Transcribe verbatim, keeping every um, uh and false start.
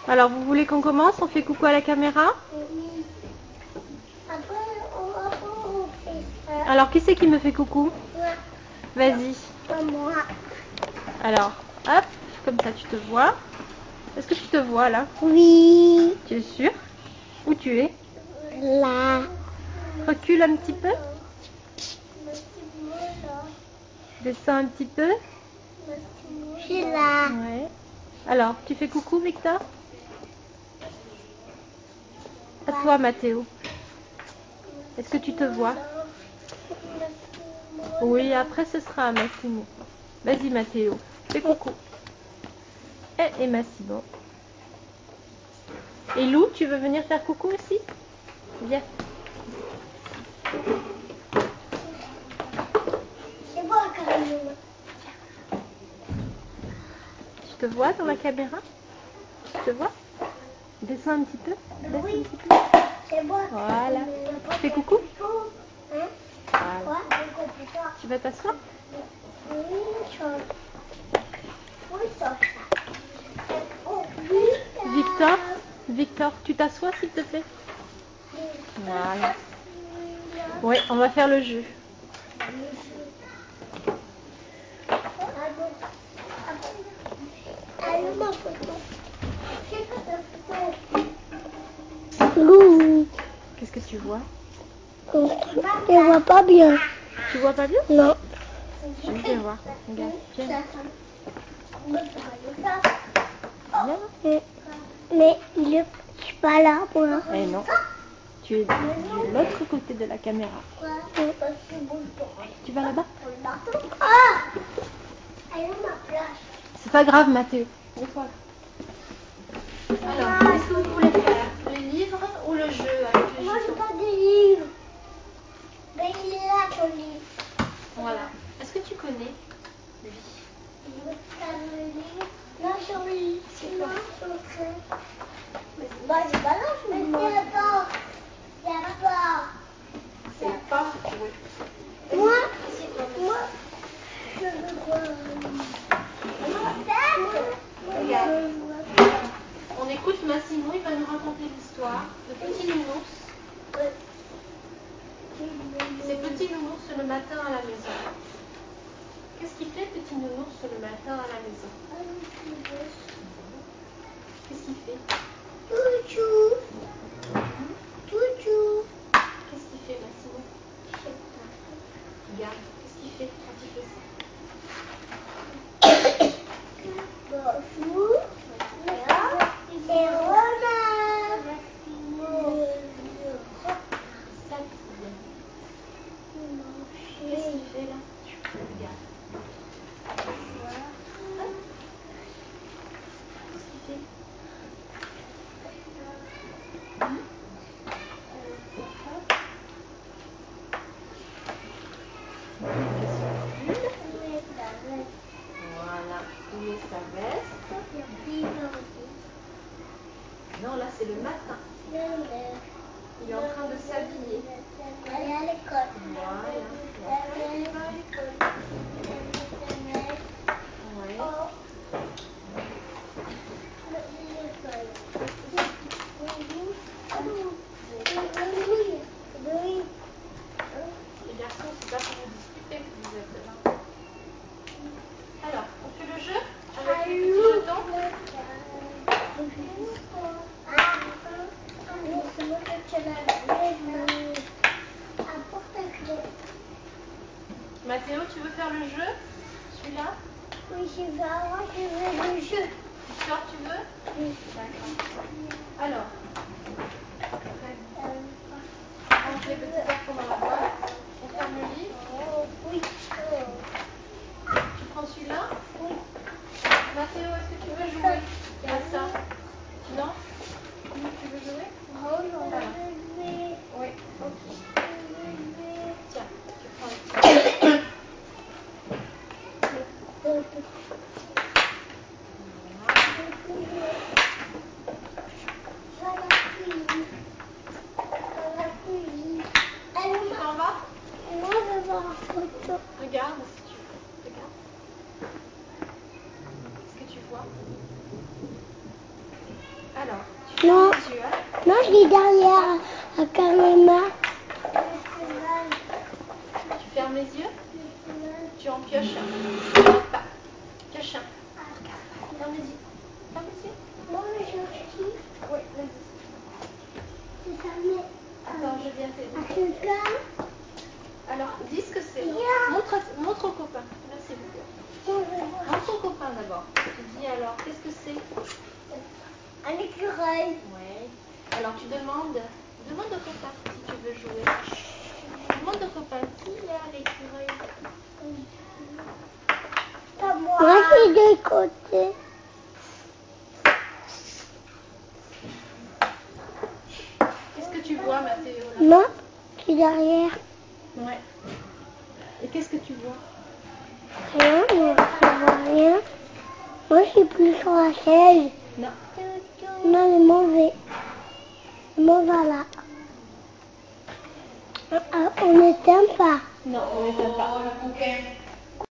Alors, vous voulez qu'on commence? On fait coucou à la caméra? Oui. Après, on, après, on fait ça. Alors, qui c'est qui me fait coucou? Moi. Vas-y. Pas moi. Alors, hop, comme ça tu te vois. Est-ce que tu te vois là? Oui. Tu es sûr? Où tu es? Là. Recule un petit peu. Descends un petit peu. Je suis là. Ouais. Alors, tu fais coucou, Victor? À toi, Mathéo. Est-ce que tu te vois? Oui, après ce sera à Massimo. Vas-y, Mathéo. Fais coucou. Et, et Massimo. Et Lou, tu veux venir faire coucou aussi? Viens. C'est moi quand même. Tu te vois dans la caméra? Tu te vois? Descends un petit peu. Descends Oui. un petit peu. C'est moi. Voilà. Fais coucou. Hein? Voilà. Quoi? Tu vas t'asseoir? Oui, ça. Oui, ça. Oh, oui. Victor, Victor, tu t'assois s'il te plaît? Voilà. Ouais, on va faire le jeu. Allô, ma photo. J'ai pas de photo. Ouh. Qu'est-ce que tu vois? Je vois pas bien. Tu vois pas bien? Non. Je vais voir. Regarde. Viens. Viens. Mais, mais il est je suis pas là, moi. Eh non. Tu es de l'autre côté de la caméra. Tu vas là-bas? Ah! Elle est ma place. C'est pas grave, Mathéo. Mets-toi là. Alors, qu'est-ce que vous voulez faire? Les livres ou le jeu avec les Moi, j'ai jetons? pas de livre. Mais il est là, ton livre. Voilà. Est-ce que tu connais lui? Non, sur le lit. Non, sur le train. Bah, j'ai pas là, je me demande. Mais pas. Il y a pas. C'est pas. Oui. Moi, moi, je veux quoi? Regarde. On écoute Massimo, il va nous raconter l'histoire de Petit Nounours. C'est Petit Nounours le matin à la maison. Qu'est-ce qu'il fait Petit Nounours le matin à la maison? Qu'est-ce qu'il fait? Touchou. Touchou. Qu'est-ce qu'il fait Massimo? Je sais pas. Regarde, qu'est-ce qu'il fait quand il fait ça? Bonjour. C'est Romain. Ça, qu'est-ce qu'il fait là? Regarde. Hop. Qu'est-ce qu'il fait? Hum? Hop. Il fait son pull. Voilà. Il met sa veste. Non, là c'est le matin. Il est en train de s'habiller. Elle est à l'école. Voilà. Elle va à l'école. Ouais. Oh. Les garçons, c'est pas pour vous discuter que vous êtes là. Alors, on fait le jeu avec les petits jetons. Mathéo, tu veux faire le jeu? Celui-là? Oui, je veux avoir je veux le jeu. Victor, tu veux? Oui. D'accord. Alors, on range les petits cartons dans la boîte. On ferme le livre. Oui. Tu prends celui-là? Oui. Mathéo, est-ce que tu veux jouer à ça? Non? Tu veux jouer? Oh non. Alors. Oui. Ok. Tiens, tu prends le petit. Voilà. alors. Tu fermes Non. les yeux, hein. Non, je suis derrière la caméra. Tu fermes les yeux. Tu en pioches un. Regarde pas. Pioche un. Ferme les yeux. Ferme les yeux. Non, mais je suis. Oui, vas-y. C'est fermé. Attends, je viens t'aider. À quelqu'un. Alors, dis ce que c'est. Yeah. Montre, à- montre au copain. Merci beaucoup. Montre au copain d'abord. Tu dis alors, qu'est-ce que c'est? Un écureuil. Oui. Alors, tu demandes, demande au copain si tu veux jouer. Demande au copain qui a l'écureuil. Pas moi. Moi, je suis de côté. Qu'est-ce que tu vois, Mathéo, là? Non, je suis derrière. Ouais. Et qu'est-ce que tu vois? Rien, moi, je vois rien. Moi, je suis plus sur la chaise. Non. Non, le mauvais. Le mauvais là. Ah, ah, on n'éteint pas. Non, on n'éteint pas.